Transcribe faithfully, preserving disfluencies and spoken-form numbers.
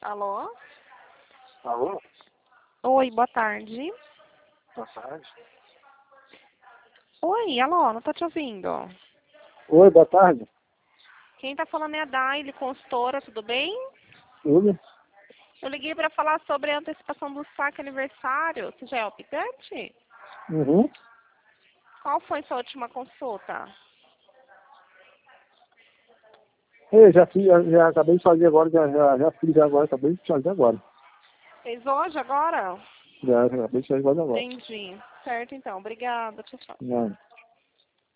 Alô? Alô? Oi, boa tarde. Boa tarde. Oi, alô, não tô te ouvindo. Oi, boa tarde. Quem tá falando é a Daile, consultora, tudo bem? Tudo? Eu liguei para falar sobre a antecipação do saque aniversário. Você já é optante? Uhum. Qual foi sua última consulta? Eu já fiz, já, já acabei de fazer agora, já, já, já fiz agora, acabei de fazer agora. Fez hoje, agora? Já, já acabei de fazer agora. Entendi. Certo, então. Obrigada. Tchau, tchau. Não.